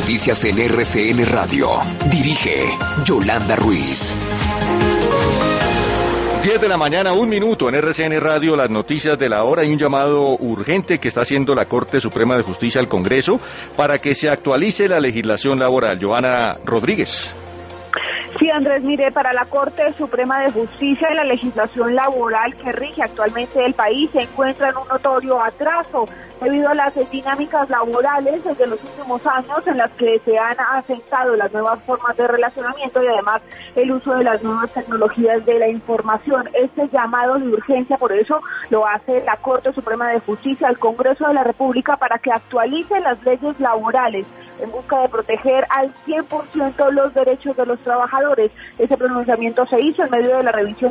noticias en RCN Radio. Dirige Yolanda Ruiz. 10 de la mañana, 1 minuto en RCN Radio, las noticias de la hora y un llamado urgente que está haciendo la Corte Suprema de Justicia al Congreso para que se actualice la legislación laboral. Joana Rodríguez. Sí, Andrés, mire, para la Corte Suprema de Justicia, la legislación laboral que rige actualmente el país se encuentra en un notorio atraso debido a las dinámicas laborales desde los últimos años en las que se han asentado las nuevas formas de relacionamiento y además el uso de las nuevas tecnologías de la información. Este llamado de urgencia, por eso, lo hace la Corte Suprema de Justicia al Congreso de la República para que actualice las leyes laborales en busca de proteger al 100% los derechos de los trabajadores. Ese pronunciamiento se hizo en medio de la revisión